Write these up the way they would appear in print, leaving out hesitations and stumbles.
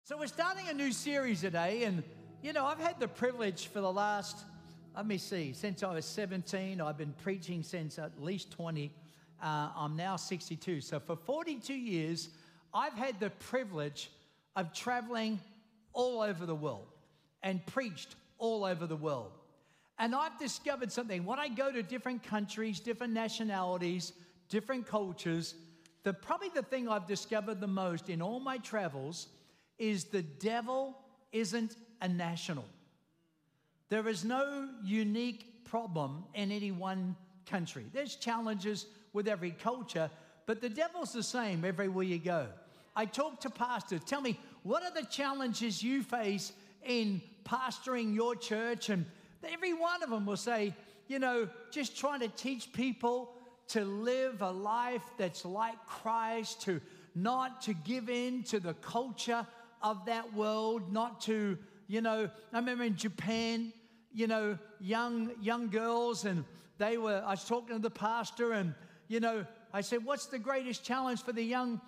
So we're starting a new series today, and I've had the privilege for the last, since I was 17, I've been preaching since at least 20. I'm now 62. So for 42 years, I've had the privilege of traveling all over the world and preached all over the world. And I've discovered something. When I go to different countries, different nationalities, different cultures, probably the thing I've discovered the most in all my travels is the devil isn't a national. There is no unique problem in any one country. There's challenges with every culture, but the devil's the same everywhere you go. I talk to pastors. Tell me, what are the challenges you face in pastoring your church? And every one of them will say, just trying to teach people to live a life that's like Christ, not to give in to the culture of that world, not to, I remember in Japan, young girls, and I was talking to the pastor, and, I said, what's the greatest challenge for the young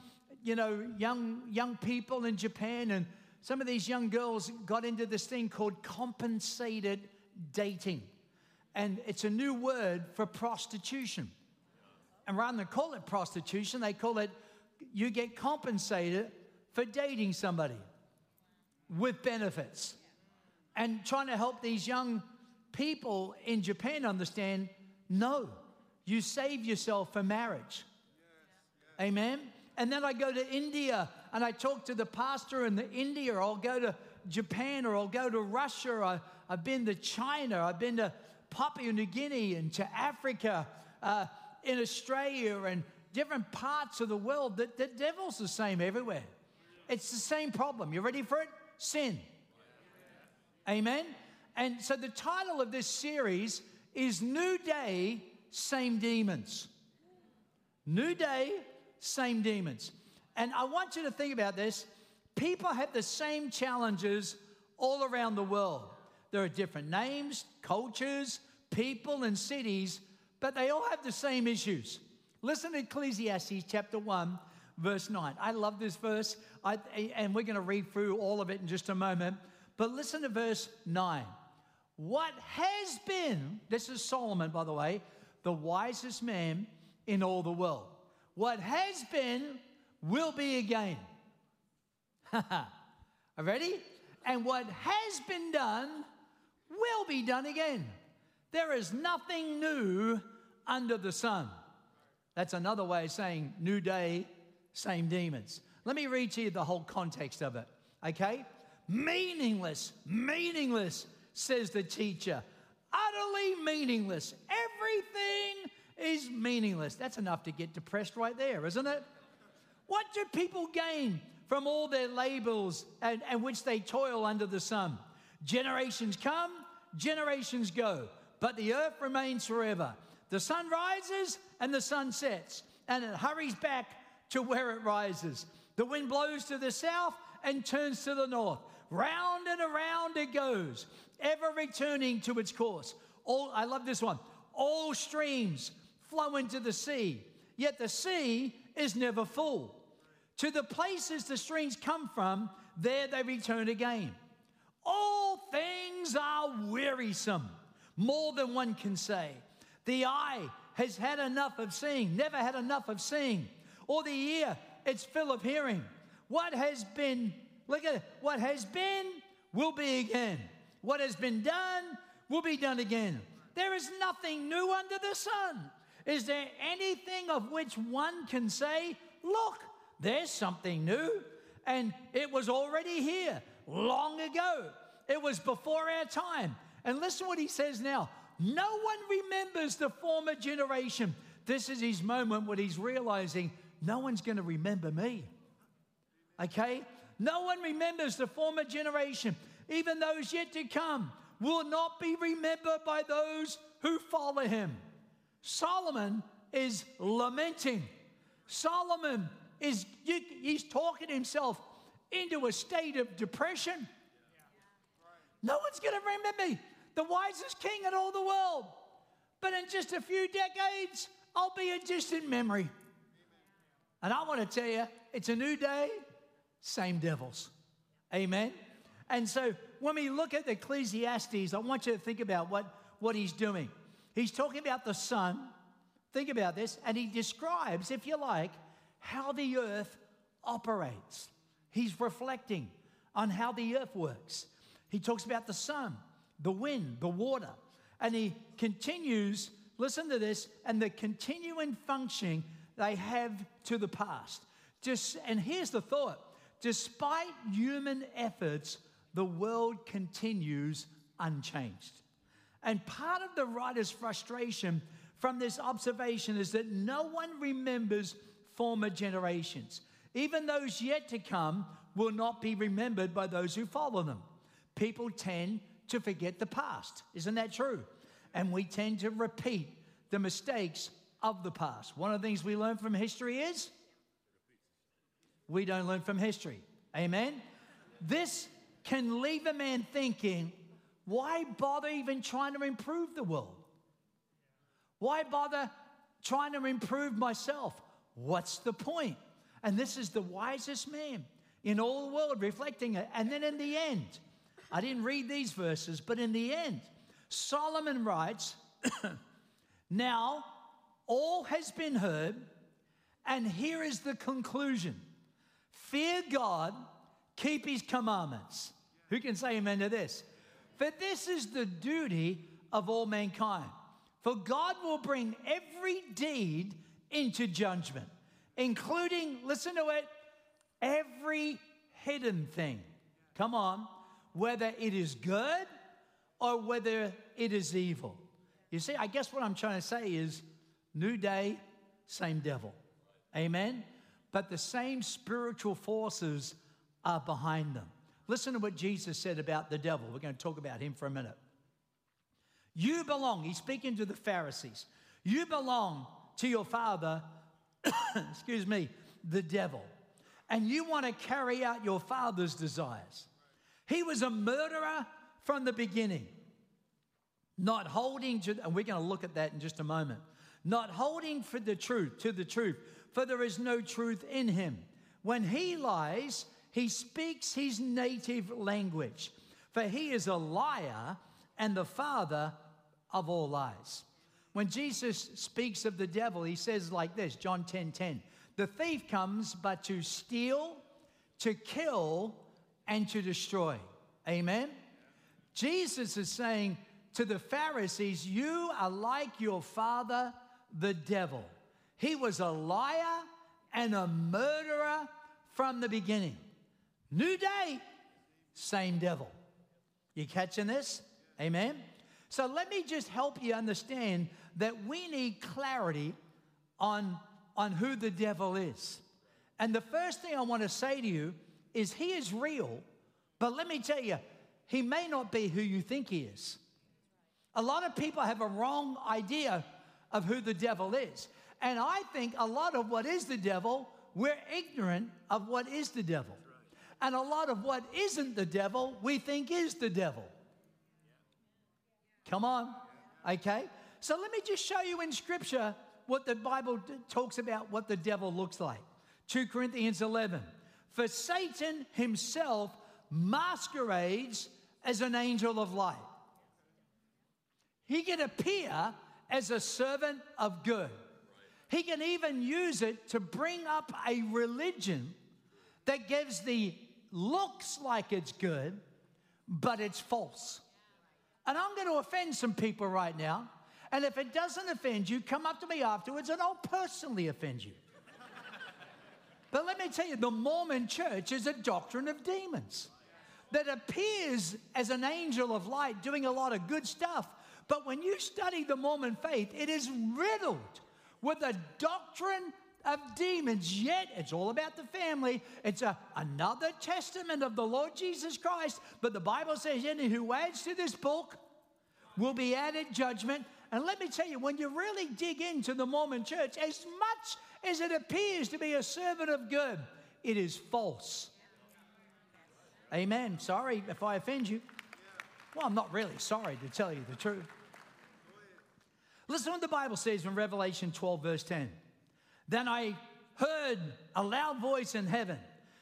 people in Japan? And some of these young girls got into this thing called compensated dating. And it's a new word for prostitution. And rather than call it prostitution, they call it, you get compensated for dating somebody with benefits. And trying to help these young people in Japan understand, no, you save yourself for marriage. Amen? And then I go to India and I talk to the pastor in India, or I'll go to Japan, or I'll go to Russia. I've been to China. I've been to Papua New Guinea and to Africa, in Australia and different parts of the world. The devil's the same everywhere. It's the same problem. You ready for it? Sin. Amen? And so the title of this series is New Day, Same Demons. New Day, Same Demons. And I want you to think about this. People have the same challenges all around the world. There are different names, cultures, people, and cities, but they all have the same issues. Listen to Ecclesiastes chapter 1, verse 9. I love this verse, and we're going to read through all of it in just a moment. But listen to verse 9. What has been, this is Solomon, by the way, the wisest man in all the world. What has been will be again. Are ready? And what has been done will be done again. There is nothing new under the sun. That's another way of saying new day, same demons. Let me read to you the whole context of it, okay? Meaningless, says the teacher. Utterly meaningless. Everything is meaningless. That's enough to get depressed right there, isn't it? What do people gain from all their labors and which they toil under the sun? Generations come, generations go, but the earth remains forever. The sun rises and the sun sets, and it hurries back to where it rises. The wind blows to the south and turns to the north. Round and around it goes, ever returning to its course. I love this one. All streams flow into the sea, yet the sea is never full. To the places the streams come from, there they return again. All things are wearisome, more than one can say. The eye has had enough of seeing, never had enough of seeing. Or the ear, it's full of hearing. What has been, look at it, what has been will be again. What has been done will be done again. There is nothing new under the sun. Is there anything of which one can say, look, there's something new, and it was already here long ago. It was before our time. And listen what he says now. No one remembers the former generation. This is his moment when he's realizing no one's going to remember me. Okay? No one remembers the former generation. Even those yet to come will not be remembered by those who follow him. Solomon is lamenting. Solomon he's talking himself into a state of depression. No one's going to remember me, the wisest king in all the world. But in just a few decades, I'll be a distant memory. And I want to tell you, it's a new day, same devils. Amen? And so when we look at Ecclesiastes, I want you to think about what he's doing. He's talking about the sun. Think about this. And he describes, if you like, how the earth operates. He's reflecting on how the earth works. He talks about the sun, the wind, the water. And he continues, listen to this, and the continuing functioning they have to the past. And here's the thought. Despite human efforts, the world continues unchanged. And part of the writer's frustration from this observation is that no one remembers former generations. Even those yet to come will not be remembered by those who follow them. People tend to forget the past. Isn't that true? And we tend to repeat the mistakes of the past. One of the things we learn from history is we don't learn from history. Amen? This can leave a man thinking, why bother even trying to improve the world? Why bother trying to improve myself? What's the point? And this is the wisest man in all the world reflecting it. And then in the end, I didn't read these verses, but in the end, Solomon writes, now all has been heard, and here is the conclusion. Fear God, keep his commandments. Who can say amen to this? For this is the duty of all mankind. For God will bring every deed into judgment, including, listen to it, every hidden thing. Come on, whether it is good or whether it is evil. You see, I guess what I'm trying to say is new day, same devil. Amen? But the same spiritual forces are behind them. Listen to what Jesus said about the devil. We're going to talk about him for a minute. You belong, he's speaking to the Pharisees. You belong to your father, excuse me, the devil. And you want to carry out your father's desires. He was a murderer from the beginning. Not holding to, and we're going to look at that in just a moment. Not holding to the truth, for there is no truth in him. When he lies, he speaks his native language, for he is a liar and the father of all lies. When Jesus speaks of the devil, he says like this, John 10:10, the thief comes but to steal, to kill, and to destroy. Amen? Jesus is saying to the Pharisees, you are like your father, the devil. He was a liar and a murderer from the beginning. New day, same devil. You catching this? Amen? So let me just help you understand that we need clarity on who the devil is. And the first thing I want to say to you is he is real, but let me tell you, he may not be who you think he is. A lot of people have a wrong idea of who the devil is. And I think a lot of what is the devil, we're ignorant of what is the devil. And a lot of what isn't the devil, we think is the devil. Come on, okay? So let me just show you in Scripture what the Bible talks about what the devil looks like. 2 Corinthians 11. For Satan himself masquerades as an angel of light. He can appear as a servant of good. He can even use it to bring up a religion that gives the looks like it's good, but it's false. And I'm going to offend some people right now. And if it doesn't offend you, come up to me afterwards and I'll personally offend you. But let me tell you, the Mormon church is a doctrine of demons that appears as an angel of light doing a lot of good stuff. But when you study the Mormon faith, it is riddled with a doctrine of demons, yet it's all about the family. It's another testament of the Lord Jesus Christ. But the Bible says, any who adds to this book will be added judgment. And let me tell you, when you really dig into the Mormon church, as much as it appears to be a servant of good, it is false. Amen. Sorry if I offend you. Well, I'm not really sorry, to tell you the truth. Listen to what the Bible says in Revelation 12, verse 10. Then I heard a loud voice in heaven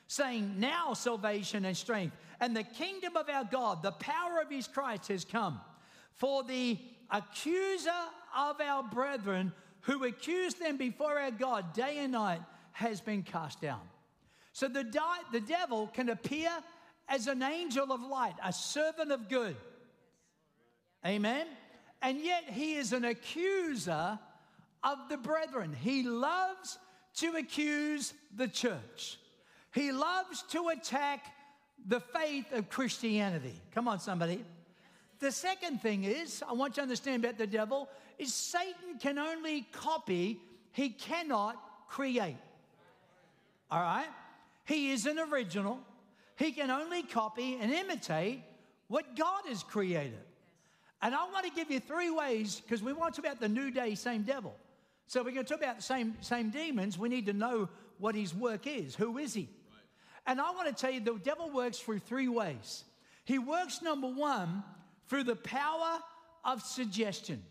saying, now salvation and strength and the kingdom of our God, the power of his Christ has come. For the accuser of our brethren who accused them before our God day and night has been cast down. So the devil can appear as an angel of light, a servant of good. Amen? And yet he is an accuser of the brethren. He loves to accuse the church. He loves to attack the faith of Christianity. Come on, somebody. The second thing is, I want you to understand about the devil, is Satan can only copy, he cannot create. All right? He is an original. He can only copy and imitate what God has created. And I want to give you 3 ways, because we want to talk about the new day, same devil. So we're going to talk about the same demons. We need to know what his work is. Who is he? Right. And I want to tell you the devil works through 3 ways. He works, number 1, through the power of suggestion.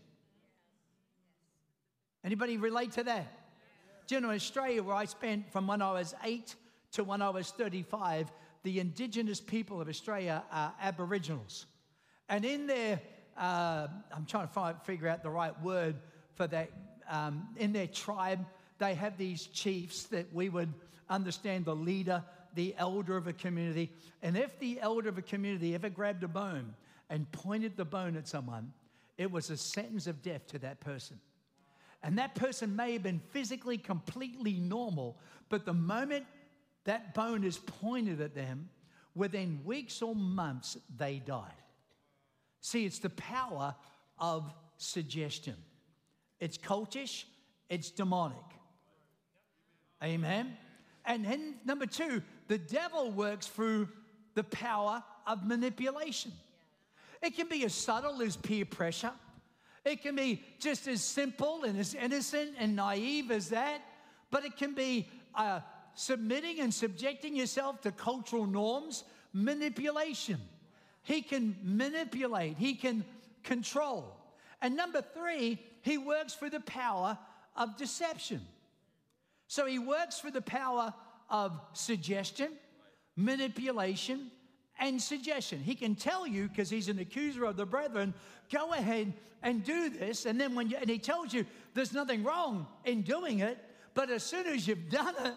Anybody relate to that? Do you know, in Australia, where I spent from when I was 8 to when I was 35, the indigenous people of Australia are Aboriginals. And in their, I'm trying to figure out the right word for that, in their tribe, they have these chiefs that we would understand the leader, the elder of a community. And if the elder of a community ever grabbed a bone and pointed the bone at someone, it was a sentence of death to that person. And that person may have been physically completely normal, but the moment that bone is pointed at them, within weeks or months, they died. See, it's the power of suggestion. It's cultish, it's demonic. Amen? And then, number 2, the devil works through the power of manipulation. It can be as subtle as peer pressure. It can be just as simple and as innocent and naive as that. But it can be submitting and subjecting yourself to cultural norms, manipulation. He can manipulate. He can control. And number 3, he works for the power of deception. So he works for the power of suggestion, manipulation, and suggestion. He can tell you, because he's an accuser of the brethren, go ahead and do this. And then and he tells you there's nothing wrong in doing it. But as soon as you've done it,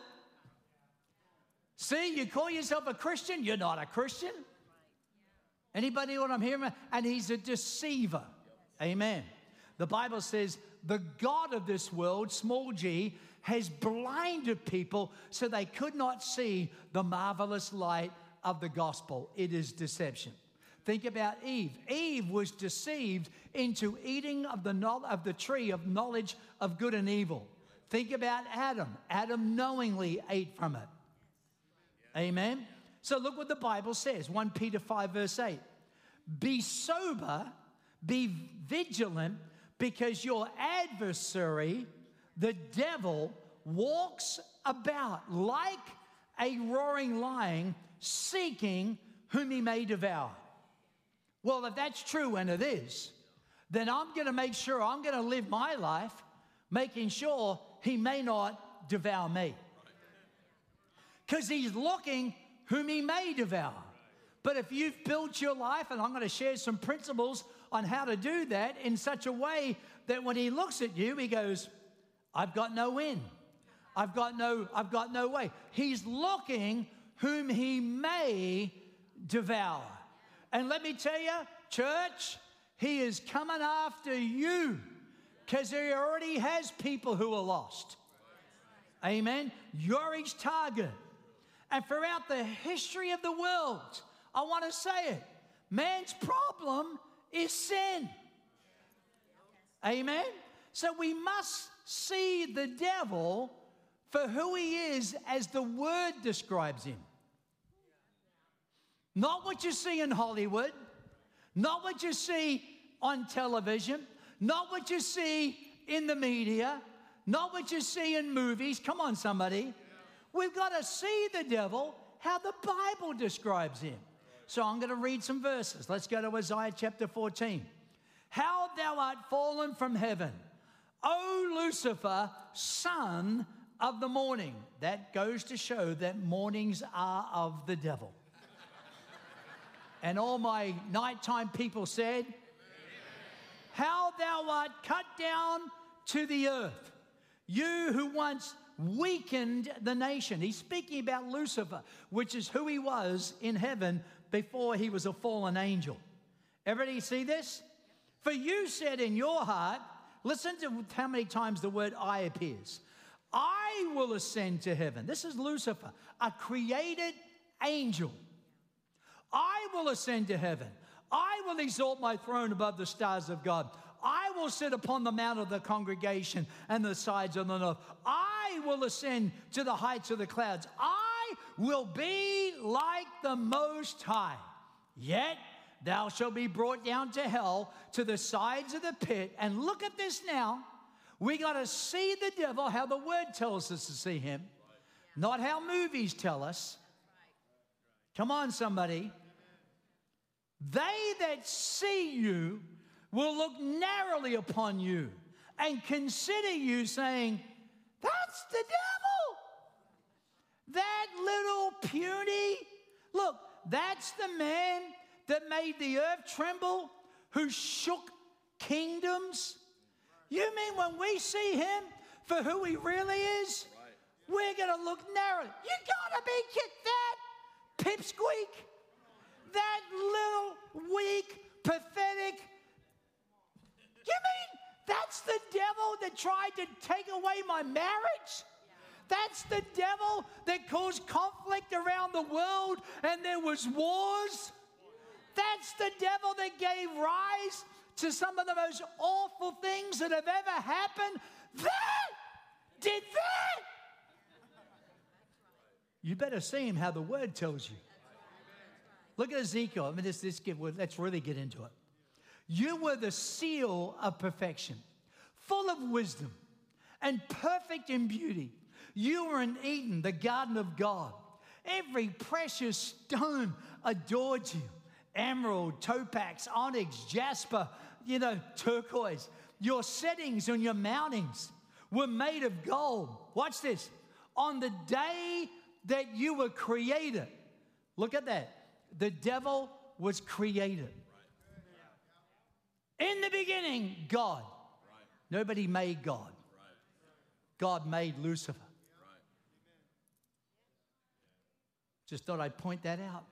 see, you call yourself a Christian, you're not a Christian. Anybody know what I'm hearing? And he's a deceiver. Amen. The Bible says the God of this world, small g, has blinded people so they could not see the marvelous light of the gospel. It is deception. Think about Eve. Eve was deceived into eating of the tree of knowledge of good and evil. Think about Adam. Adam knowingly ate from it. Amen. So look what the Bible says. 1 Peter 5 verse 8. Be sober, be vigilant, because your adversary, the devil, walks about like a roaring lion, seeking whom he may devour. Well, if that's true, and it is, then I'm going to make sure I'm going to live my life making sure he may not devour me. Because he's looking whom he may devour. But if you've built your life, and I'm going to share some principles on how to do that in such a way that when he looks at you, he goes, I've got no in. I've got no way. He's looking whom he may devour. And let me tell you, church, he is coming after you because he already has people who are lost. Amen. You're his target. And throughout the history of the world, I want to say it, man's problem is sin. Amen. So we must see the devil for who he is as the word describes him. Not what you see in Hollywood, not what you see on television, not what you see in the media, not what you see in movies. Come on, somebody. We've got to see the devil how the Bible describes him. So I'm going to read some verses. Let's go to Isaiah chapter 14. How thou art fallen from heaven, O Lucifer, son of the morning. That goes to show that mornings are of the devil. And all my nighttime people said, Amen. How thou art cut down to the earth, you who once weakened the nation. He's speaking about Lucifer, which is who he was in heaven before he was a fallen angel. Everybody see this? For you said in your heart, listen to how many times the word I appears. I will ascend to heaven. This is Lucifer, a created angel. I will ascend to heaven. I will exalt my throne above the stars of God. I will sit upon the mount of the congregation and the sides of the north. I will ascend to the heights of the clouds. I will be like the Most High. Yet thou shalt be brought down to hell, to the sides of the pit. And look at this now. We got to see the devil how the word tells us to see him, not how movies tell us. Come on, somebody. They that see you will look narrowly upon you and consider you, saying, that's the devil. That little puny. Look, that's the man that made the earth tremble, who shook kingdoms. You mean when we see him for who he really is, we're going to look narrow. You got to be kicked that pipsqueak, that little weak, pathetic. You mean that's the devil that tried to take away my marriage? That's the devil that caused conflict around the world and there was wars? That's the devil that gave rise to some of the most awful things that have ever happened? That did that? You better see him how the word tells you. Look at Ezekiel. I mean, let's really get into it. You were the seal of perfection, full of wisdom and perfect in beauty. You were in Eden, the garden of God. Every precious stone adored you. Emerald, topaz, onyx, jasper, turquoise. Your settings and your mountings were made of gold. Watch this. On the day that you were created, look at that. The devil was created. In the beginning, God. Nobody made God. God made Lucifer. Just thought I'd point that out.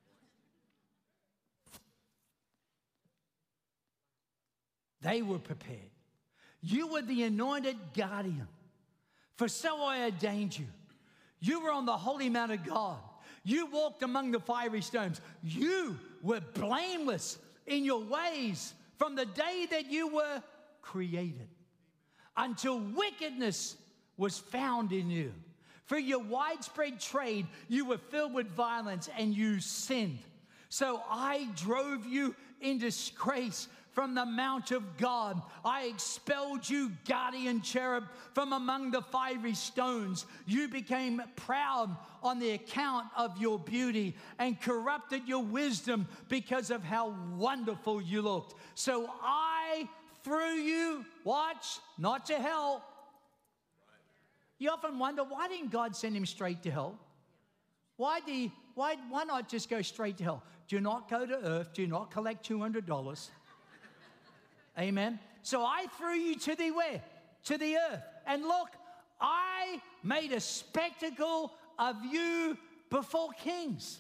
They were prepared. You were the anointed guardian, for so I ordained you. You were on the holy mount of God. You walked among the fiery stones. You were blameless in your ways from the day that you were created, until wickedness was found in you. For your widespread trade, you were filled with violence and you sinned. So I drove you in disgrace from the mount of God. I expelled you, guardian cherub, from among the fiery stones. You became proud on the account of your beauty and corrupted your wisdom because of how wonderful you looked. So I threw you, watch, not to hell. You often wonder, why didn't God send him straight to hell? Why not just go straight to hell? Do not go to earth. Do not collect $200. Amen. So I threw you to the where? To the earth. And look, I made a spectacle of you before kings.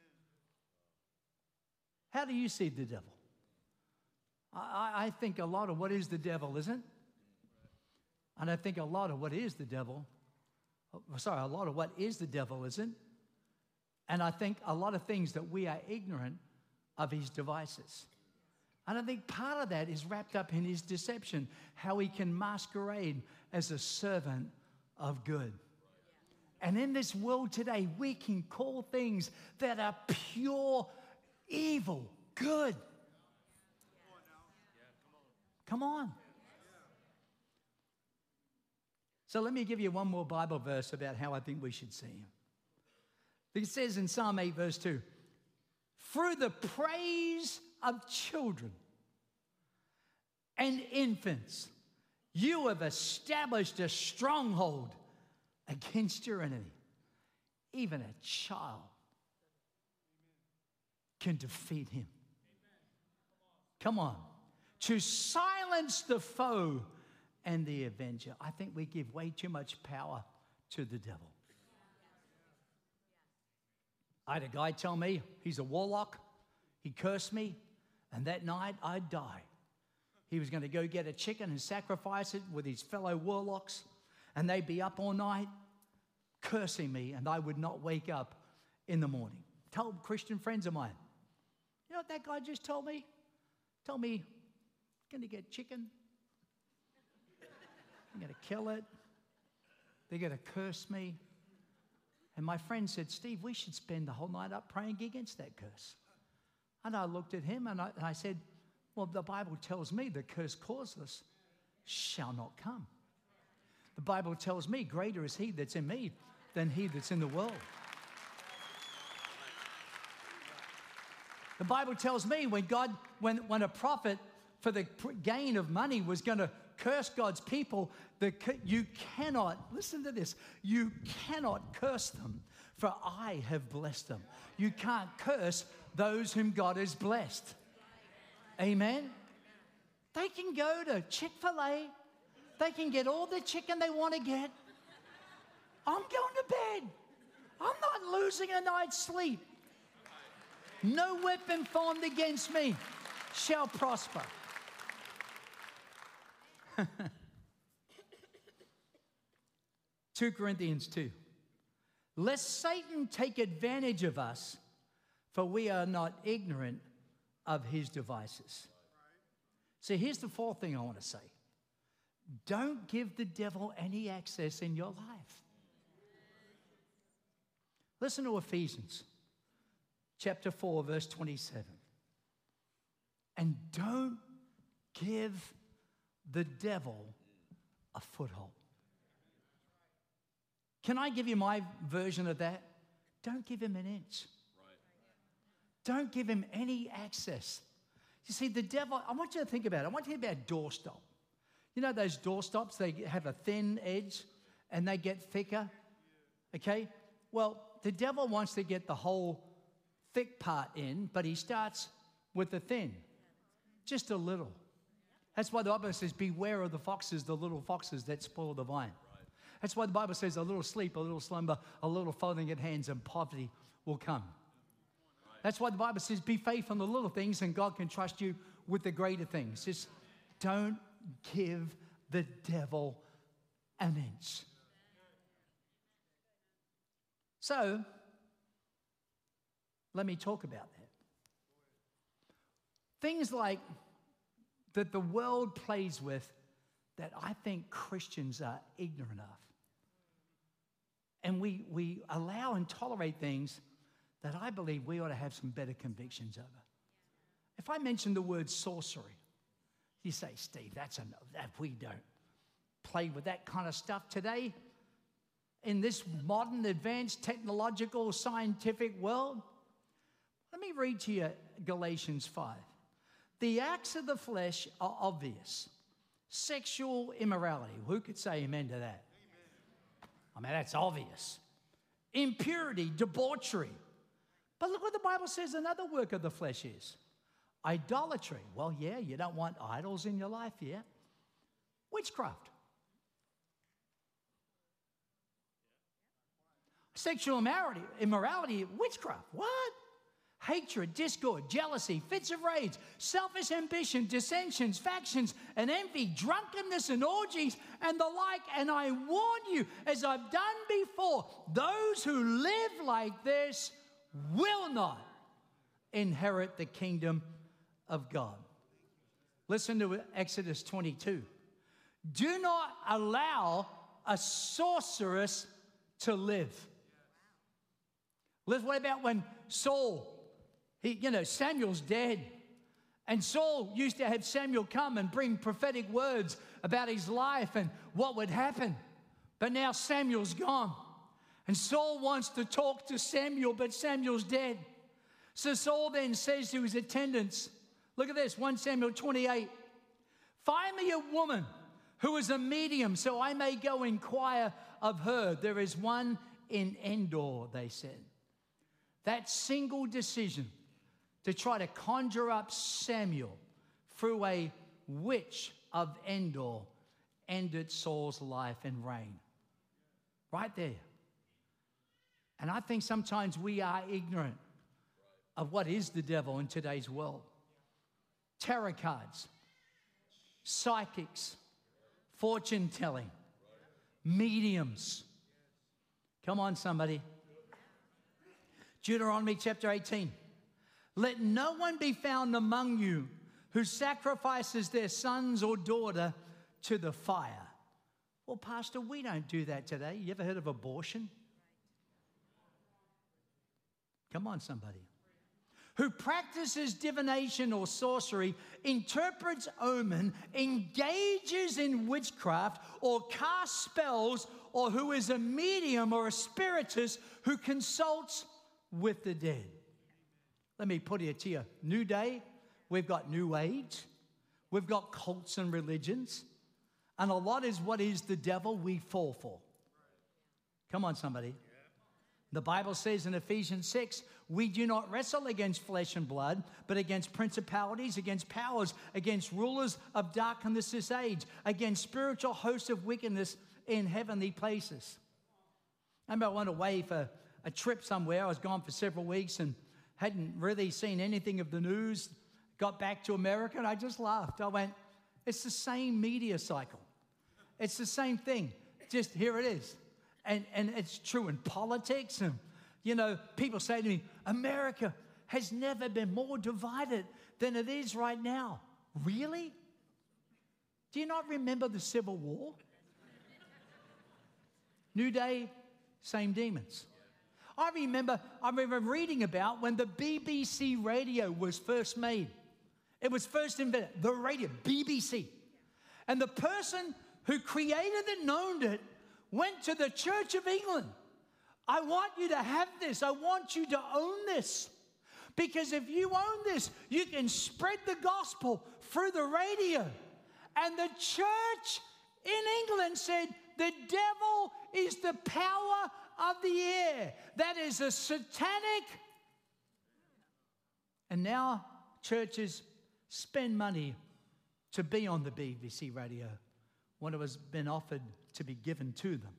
How do you see the devil? I think a lot of what is the devil, isn't? And I think a lot of what is the devil, a lot of what is the devil, isn't? And I think a lot of things that we are ignorant of his devices. And I think part of that is wrapped up in his deception, how he can masquerade as a servant of good. And in this world today, we can call things that are pure evil good. Come on. So let me give you one more Bible verse about how I think we should see him. It says in Psalm 8, verse 2, through the praise of children and infants, you have established a stronghold against your enemy, even a child can defeat him. Come on. To silence the foe and the avenger. I think we give way too much power to the devil. I had a guy tell me he's a warlock. He cursed me, and that night I'd die. He was going to go get a chicken and sacrifice it with his fellow warlocks, and they'd be up all night cursing me, and I would not wake up in the morning. Told Christian friends of mine, you know what that guy just told me? Told me, I'm going to get chicken. I'm going to kill it. They're going to curse me. And my friend said, Steve, we should spend the whole night up praying against that curse. And I looked at him and I said, well, the Bible tells me the curse causeless shall not come. The Bible tells me greater is he that's in me than he that's in the world. The Bible tells me when a prophet for the gain of money was going to curse God's people, you cannot, listen to this, you cannot curse them, for I have blessed them. You can't curse those whom God has blessed. Amen? They can go to Chick-fil-A. They can get all the chicken they want to get. I'm going to bed. I'm not losing a night's sleep. No weapon formed against me shall prosper. 2 Corinthians 2. Lest Satan take advantage of us, for we are not ignorant of his devices. So here's the fourth thing I want to say. Don't give the devil any access in your life. Listen to Ephesians chapter 4, verse 27. And don't give the devil a foothold. Can I give you my version of that? Don't give him an inch. Don't give him any access. You see, the devil, I want you to think about it. I want you to think about a doorstop. You know those doorstops, they have a thin edge and they get thicker? Okay? Well, the devil wants to get the whole thick part in, but he starts with the thin. Just a little. That's why the Bible says, beware of the foxes, the little foxes that spoil the vine. That's why the Bible says a little sleep, a little slumber, a little folding at hands, and poverty will come. That's why the Bible says, be faithful in the little things, and God can trust you with the greater things. Just don't give the devil an inch. So, let me talk about that. Things like that the world plays with that I think Christians are ignorant of. And we allow and tolerate things that I believe we ought to have some better convictions over. If I mention the word sorcery, you say, Steve, that we don't play with that kind of stuff today in this modern, advanced, technological, scientific world. Let me read to you Galatians 5. The acts of the flesh are obvious. Sexual immorality. Who could say amen to that? I mean, that's obvious. Impurity, debauchery. But look what the Bible says another work of the flesh is. Idolatry. Well, yeah, you don't want idols in your life, yeah. Witchcraft. Sexual immorality, witchcraft. What? Hatred, discord, jealousy, fits of rage, selfish ambition, dissensions, factions, and envy, drunkenness and orgies, and the like. And I warn you, as I've done before, those who live like this will not inherit the kingdom of God. Listen to Exodus 22. Do not allow a sorceress to live. What about when Saul, Samuel's dead. And Saul used to have Samuel come and bring prophetic words about his life and what would happen. But now Samuel's gone. And Saul wants to talk to Samuel, but Samuel's dead. So Saul then says to his attendants, look at this, 1 Samuel 28. Find me a woman who is a medium so I may go inquire of her. There is one in Endor, they said. That single decision to try to conjure up Samuel through a witch of Endor ended Saul's life and reign. Right there. And I think sometimes we are ignorant of what is the devil in today's world. Tarot cards, psychics, fortune telling, mediums. Come on, somebody. Deuteronomy chapter 18. Let no one be found among you who sacrifices their sons or daughter to the fire. Well, Pastor, we don't do that today. You ever heard of abortion? Come on, somebody. Who practices divination or sorcery, interprets omen, engages in witchcraft, or casts spells, or who is a medium or a spiritist who consults with the dead. Let me put it to you. New day, we've got New Age, we've got cults and religions, and a lot is what is the devil we fall for. Come on, somebody. The Bible says in Ephesians 6, we do not wrestle against flesh and blood, but against principalities, against powers, against rulers of darkness this age, against spiritual hosts of wickedness in heavenly places. I remember I went away for a trip somewhere. I was gone for several weeks and hadn't really seen anything of the news. Got back to America and I just laughed. I went, it's the same media cycle. It's the same thing. Just here it is. And it's true in politics. And, you know, people say to me, America has never been more divided than it is right now. Really? Do you not remember the Civil War? New day, same demons. I remember reading about when the BBC radio was first made. It was first invented, the radio, BBC. And the person who created and owned it went to the Church of England. I want you to have this. I want you to own this. Because if you own this, you can spread the gospel through the radio. And the church in England said, the devil is the power of the air. That is a satanic. And now churches spend money to be on the BBC radio when it was been offered to be given to them.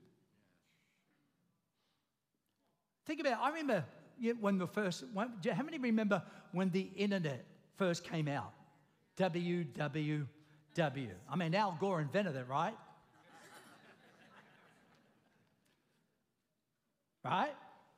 Think about it. I remember when how many remember when the internet first came out? WWW. I mean, Al Gore invented it, right? Right?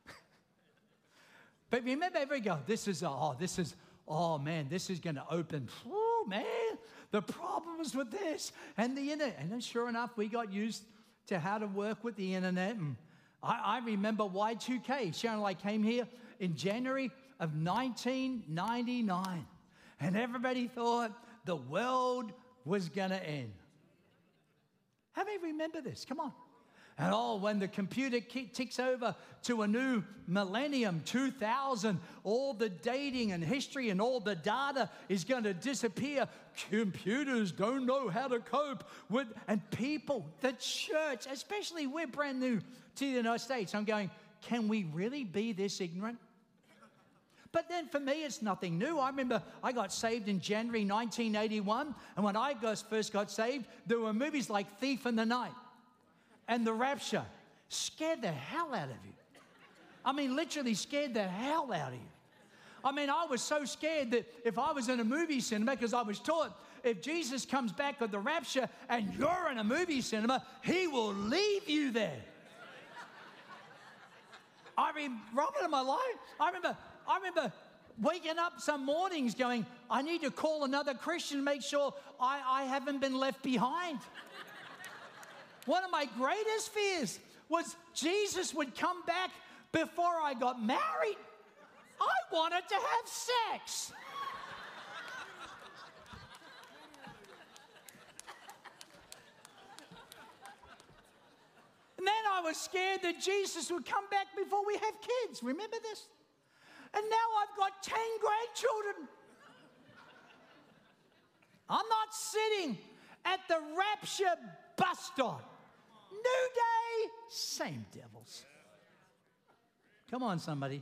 But remember, this is going to open. Oh, man, the problems with this and the internet. And then sure enough, we got used to how to work with the internet. And I remember Y2K. Sharon and I came here in January of 1999. And everybody thought the world was going to end. How many remember this? Come on. And when the computer ticks over to a new millennium, 2000, all the dating and history and all the data is going to disappear. Computers don't know how to cope with, and people, the church, especially we're brand new to the United States. I'm going, can we really be this ignorant? But then for me, it's nothing new. I remember I got saved in January 1981, and when I first got saved, there were movies like Thief in the Night and The Rapture. Scared the hell out of you. I mean, literally scared the hell out of you. I mean, I was so scared that if I was in a movie cinema, because I was taught if Jesus comes back at the rapture and you're in a movie cinema, he will leave you there. I remember waking up some mornings going, I need to call another Christian to make sure I haven't been left behind. One of my greatest fears was Jesus would come back before I got married. I wanted to have sex. And then I was scared that Jesus would come back before we have kids. Remember this? And now I've got 10 grandchildren. I'm not sitting at the rapture bus stop. New day, same devils. Come on, somebody.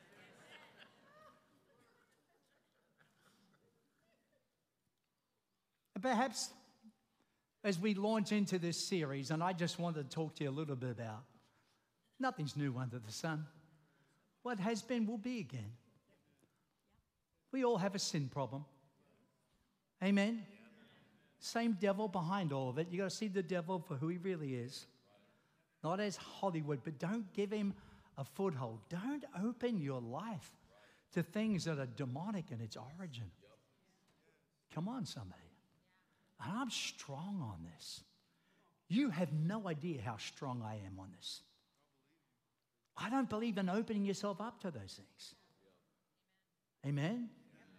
And perhaps as we launch into this series, and I just wanted to talk to you a little bit about, nothing's new under the sun. What has been will be again. We all have a sin problem. Amen? Same devil behind all of it. You got to see the devil for who he really is. Not as Hollywood, but don't give him a foothold. Don't open your life to things that are demonic in its origin. Come on, somebody. And I'm strong on this. You have no idea how strong I am on this. I don't believe in opening yourself up to those things. Amen?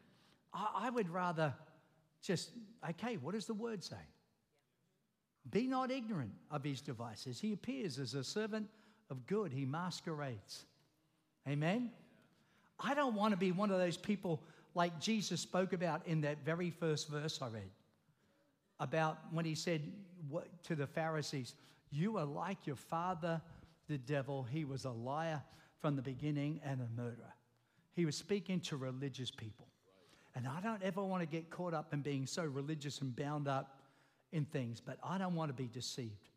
I would rather just, okay, what does the word say? Be not ignorant of his devices. He appears as a servant of good. He masquerades. Amen? I don't want to be one of those people like Jesus spoke about in that very first verse I read. About when he said to the Pharisees, you are like your father, the devil. He was a liar from the beginning and a murderer. He was speaking to religious people. And I don't ever want to get caught up in being so religious and bound up in things, but I don't want to be deceived.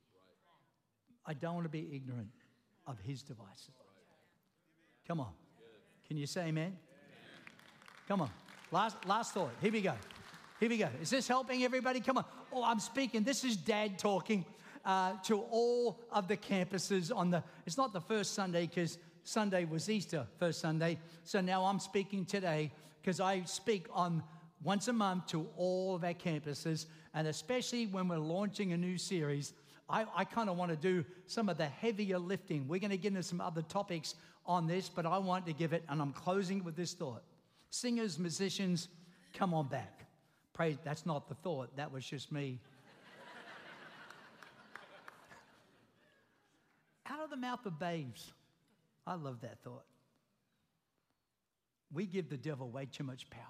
I don't want to be ignorant of his devices. Come on. Can you say amen? Come on. Last thought. Here we go. Here we go. Is this helping everybody? Come on. Oh, I'm speaking. This is Dad talking to all of the campuses on the, it's not the first Sunday because Sunday was Easter, first Sunday. So now I'm speaking today because I speak on once a month to all of our campuses. And especially when we're launching a new series, I kind of want to do some of the heavier lifting. We're going to get into some other topics on this, but I want to give it, and I'm closing with this thought. Singers, musicians, come on back. Praise, that's not the thought. That was just me. Out of the mouth of babes. I love that thought. We give the devil way too much power.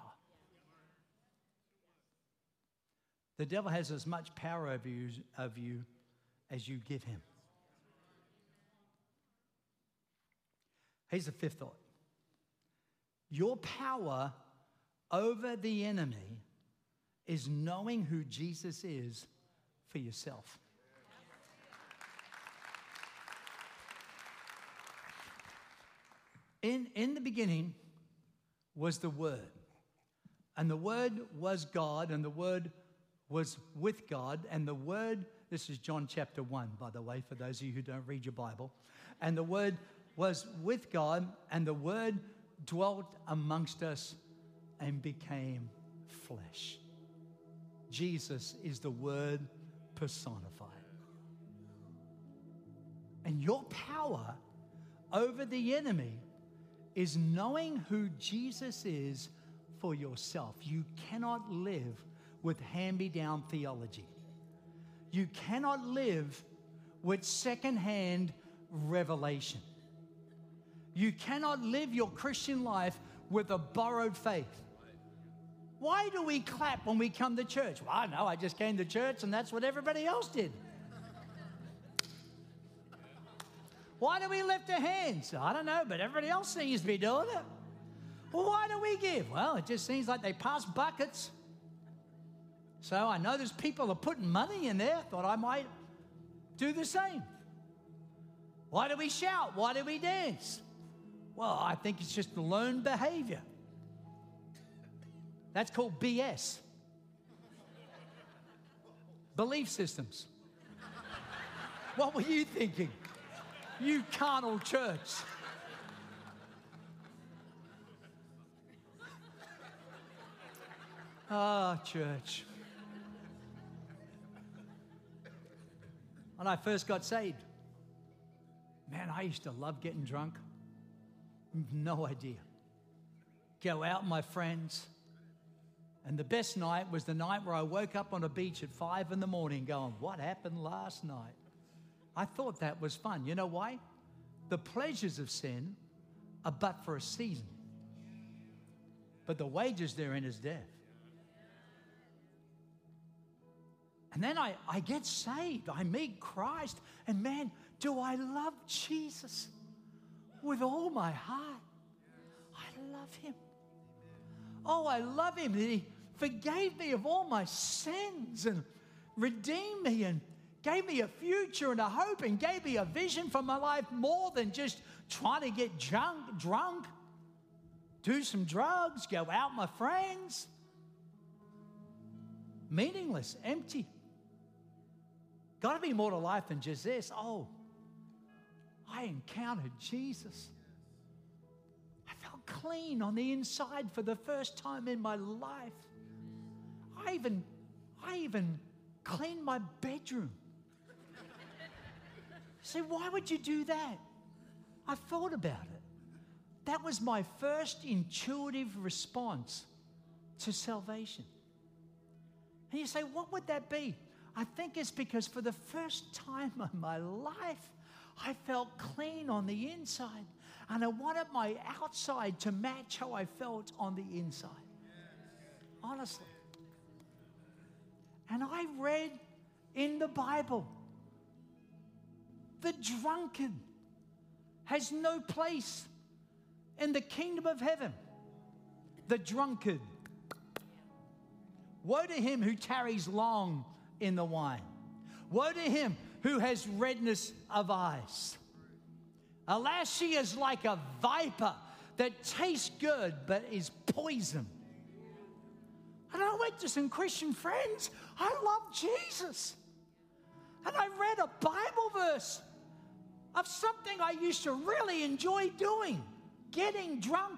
The devil has as much power over you as you give him. Here's the fifth thought. Your power over the enemy is knowing who Jesus is for yourself. In the beginning was the Word, and the Word was God, and the Word was with God, and the Word, this is John chapter 1, by the way, for those of you who don't read your Bible, and the Word was with God, and the Word dwelt amongst us and became flesh. Jesus is the Word personified. And your power over the enemy is knowing who Jesus is for yourself. You cannot live with hand-me-down theology. You cannot live with second-hand revelation. You cannot live your Christian life with a borrowed faith. Why do we clap when we come to church? Well, I know, I just came to church and that's what everybody else did. Why do we lift our hands? I don't know, but everybody else seems to be doing it. Well, why do we give? Well, it just seems like they pass buckets. So I know there's people are putting money in there. Thought I might do the same. Why do we shout? Why do we dance? Well, I think it's just learned behavior. That's called BS. Belief systems. What were you thinking? You carnal church. Ah, church. When I first got saved, man, I used to love getting drunk. No idea. Go out with my friends. And the best night was the night where I woke up on a beach at 5 a.m. going, what happened last night? I thought that was fun. You know why? The pleasures of sin are but for a season. But the wages therein is death. And then I get saved. I meet Christ. And man, do I love Jesus with all my heart. I love him. Oh, I love him. He forgave me of all my sins and redeemed me and gave me a future and a hope and gave me a vision for my life more than just trying to get drunk, do some drugs, go out with my friends. Meaningless, empty. Got to be more to life than just this. Oh, I encountered Jesus. I felt clean on the inside for the first time in my life. I even cleaned my bedroom. So why would you do that? I thought about it. That was my first intuitive response to salvation. And you say, what would that be? I think it's because for the first time in my life, I felt clean on the inside. And I wanted my outside to match how I felt on the inside. Honestly. And I read in the Bible, the drunkard has no place in the kingdom of heaven. The drunkard. Woe to him who tarries long in the wine. Woe to him who has redness of eyes. Alas, she is like a viper that tastes good but is poison. And I went to some Christian friends. I love Jesus. And I read a Bible verse of something I used to really enjoy doing, getting drunk.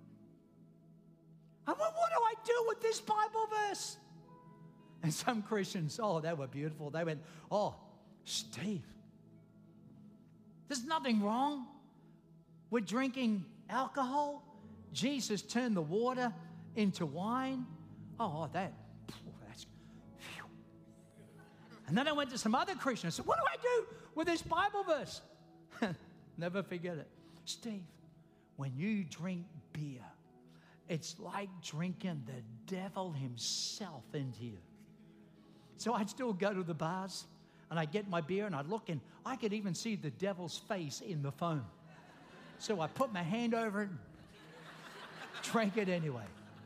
I went, what do I do with this Bible verse? And some Christians, oh, they were beautiful. They went, oh, Steve, there's nothing wrong with drinking alcohol. Jesus turned the water into wine. Oh, that's, phew. And then I went to some other Christians. I said, what do I do with this Bible verse? Never forget it. Steve, when you drink beer, it's like drinking the devil himself into you. So I'd still go to the bars and I'd get my beer and I'd look and I could even see the devil's face in the foam. So I put my hand over it and drank it anyway.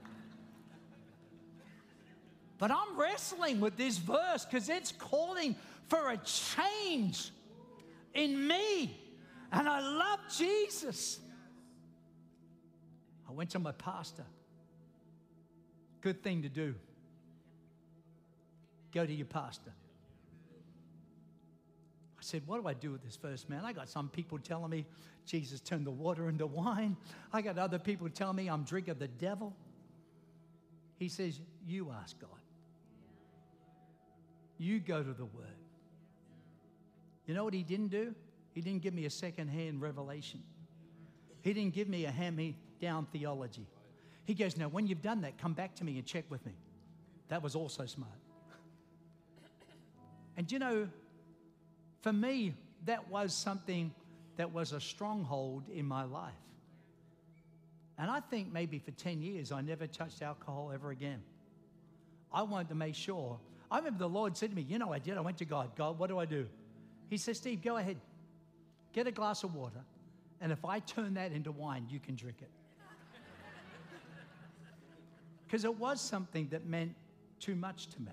But I'm wrestling with this verse because it's calling for a change in me. And I love Jesus. I went to my pastor. Good thing to do. Go to your pastor. I said, what do I do with this verse, man? I got some people telling me Jesus turned the water into wine. I got other people telling me I'm drinking the devil. He says, you ask God. You go to the Word. You know what he didn't do? He didn't give me a second-hand revelation. He didn't give me a hand-me-down theology. He goes, now, when you've done that, come back to me and check with me. That was also smart. And you know, for me, that was something that was a stronghold in my life. And I think maybe for 10 years, I never touched alcohol ever again. I wanted to make sure. I remember the Lord said to me, you know, I did. I went to God. God, what do I do? He said, Steve, go ahead. Get a glass of water. And if I turn that into wine, you can drink it. Because it was something that meant too much to me.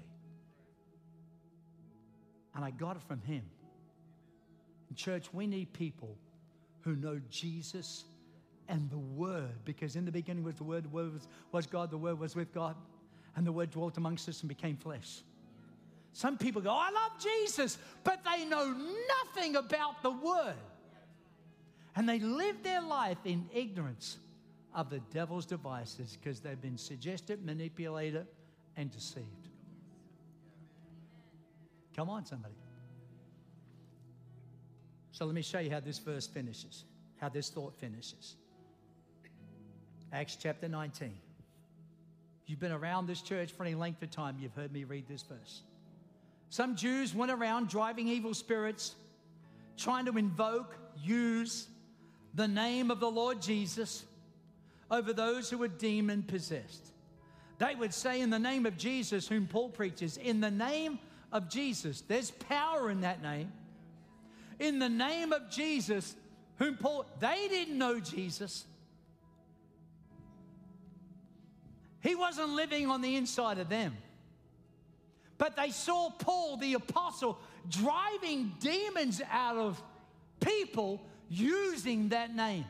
And I got it from him. In church, we need people who know Jesus and the Word. Because in the beginning was the Word was God, the Word was with God. And the Word dwelt amongst us and became flesh. Some people go, I love Jesus, but they know nothing about the Word. And they live their life in ignorance of the devil's devices because they've been suggested, manipulated, and deceived. Come on, somebody. So let me show you how this verse finishes, how this thought finishes. Acts chapter 19. If you've been around this church for any length of time, you've heard me read this verse. Some Jews went around driving evil spirits, trying to invoke, use the name of the Lord Jesus over those who were demon-possessed. They would say, in the name of Jesus, whom Paul preaches, in the name of Jesus. There's power in that name. In the name of Jesus, whom Paul, they didn't know Jesus. He wasn't living on the inside of them. But they saw Paul, the apostle, driving demons out of people using that name.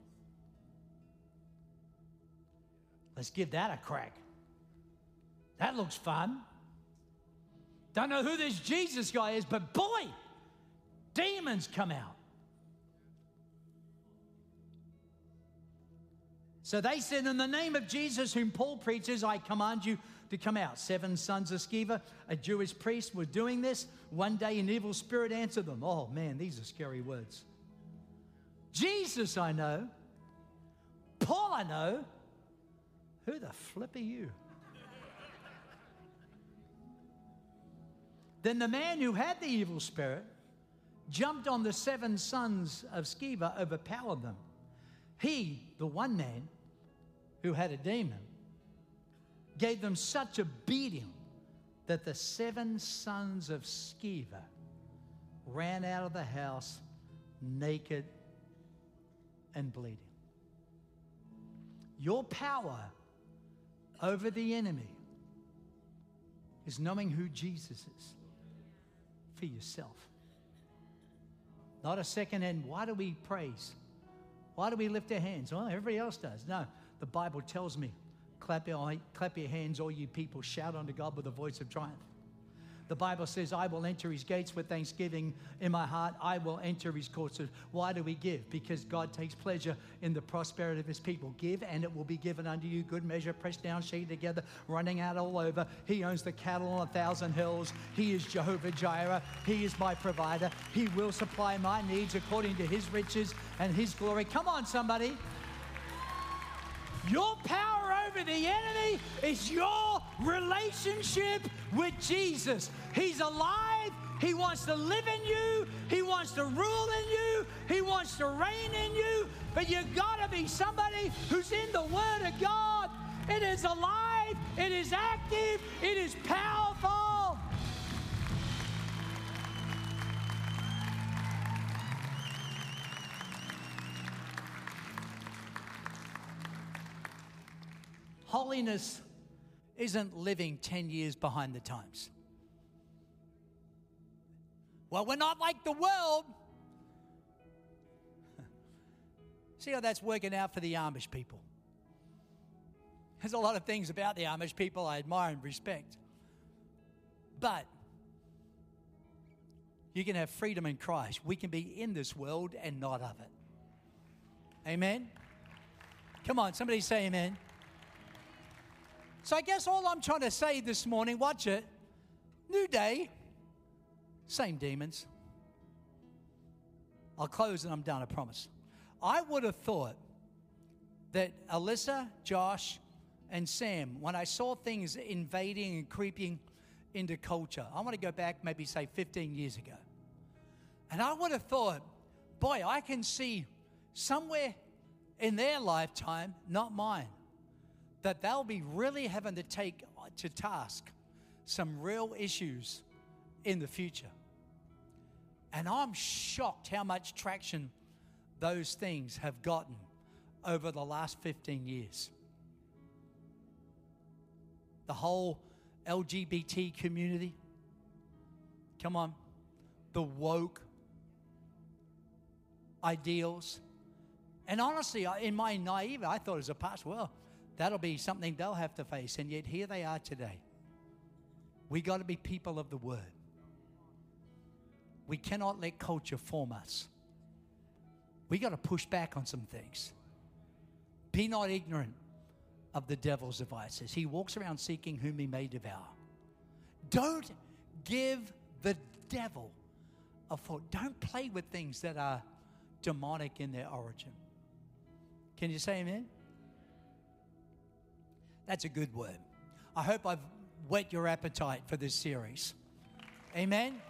Let's give that a crack. That looks fun. Don't know who this Jesus guy is, but boy, demons come out. So they said, in the name of Jesus, whom Paul preaches, I command you to come out. 7 sons of Sceva, a Jewish priest, were doing this. One day an evil spirit answered them. Oh man, these are scary words. Jesus I know. Paul I know. Who the flip are you? Then the man who had the evil spirit jumped on the 7 sons of Sceva, overpowered them. He, the one man who had a demon, gave them such a beating that the 7 sons of Sceva ran out of the house naked and bleeding. Your power over the enemy is knowing who Jesus is for yourself. Not a second hand. Why do we praise? Why do we lift our hands? Well, everybody else does. No, the Bible tells me, clap your hands, all you people, shout unto God with a voice of triumph. The Bible says, I will enter his gates with thanksgiving in my heart. I will enter his courts. Why do we give? Because God takes pleasure in the prosperity of his people. Give, and it will be given unto you. Good measure, pressed down, shaken together, running out all over. He owns the cattle on 1,000 hills. He is Jehovah Jireh. He is my provider. He will supply my needs according to his riches and his glory. Come on, somebody. Your power over the enemy is your relationship with Jesus. He's alive. He wants to live in you. He wants to rule in you. He wants to reign in you. But you've got to be somebody who's in the Word of God. It is alive. It is active. It is powerful. Holiness isn't living 10 years behind the times. Well, we're not like the world. See how that's working out for the Amish people. There's a lot of things about the Amish people I admire and respect. But you can have freedom in Christ. We can be in this world and not of it. Amen? Come on, somebody say amen. So I guess all I'm trying to say this morning, watch it, new day, same demons. I'll close and I'm done, I promise. I would have thought that Alyssa, Josh, and Sam, when I saw things invading and creeping into culture, I want to go back maybe say 15 years ago. And I would have thought, boy, I can see somewhere in their lifetime, not mine, that they'll be really having to take to task some real issues in the future. And I'm shocked how much traction those things have gotten over the last 15 years. The whole LGBT community, come on, the woke ideals. And honestly, in my naivety, I thought as a pastor, well, that'll be something they'll have to face. And yet here they are today. We got to be people of the Word. We cannot let culture form us. We got to push back on some things. Be not ignorant of the devil's devices. He walks around seeking whom he may devour. Don't give the devil a foot. Don't play with things that are demonic in their origin. Can you say amen? That's a good word. I hope I've whet your appetite for this series. Amen?